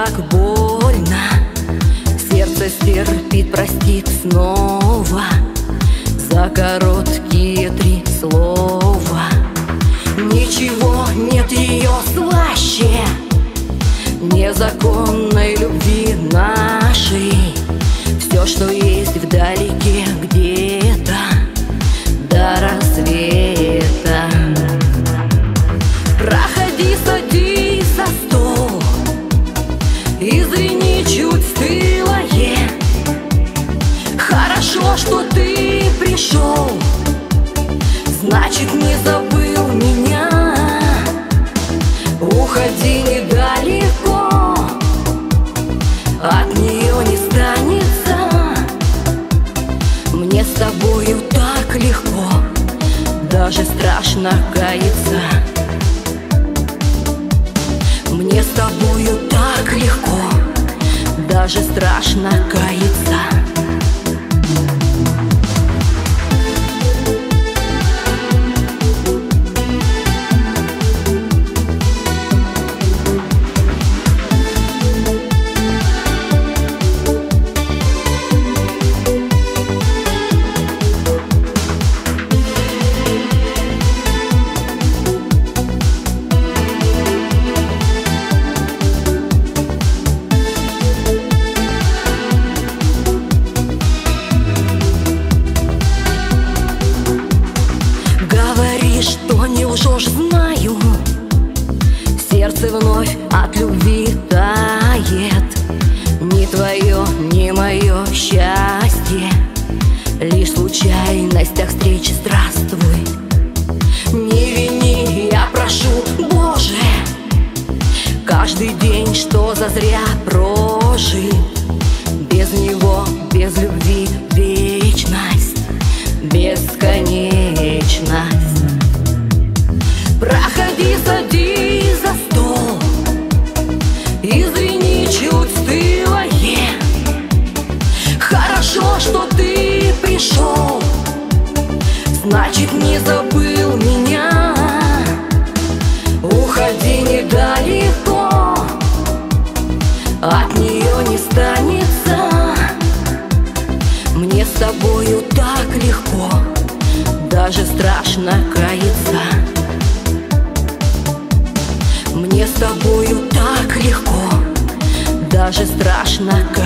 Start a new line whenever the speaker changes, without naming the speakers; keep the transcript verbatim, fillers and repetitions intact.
так больно. Сердце стерпит, простит снова за короткие три слова. Ничего нет ее слаще незаконной любви нашей. Все, что есть вдалеке где-то до рассвета. Проходи, садись за стол, извини, чуть стылое. Хорошо, что ты пришел, значит, не забыл меня. Уходи недалеко, от нее не станется. Мне с тобою так легко, даже страшно каяться. Мне с тобою так легко, даже страшно каяться. Что не лжешь, знаю, сердце вновь от любви тает. Ни твое, ни мое счастье, лишь в случайностях встречи здравствуй. Не вини, я прошу, Боже, каждый день, что зазря прожит. Без него, без любви вечность, бесконечность. Проходи, садись за стол, извини, чуть стылое. Хорошо, что ты пришел, значит, не забыл меня. Уходи недалеко, от нее не станется. Мне с тобою так легко, даже страшно каяться. Мне с тобою так легко, даже страшно каяться.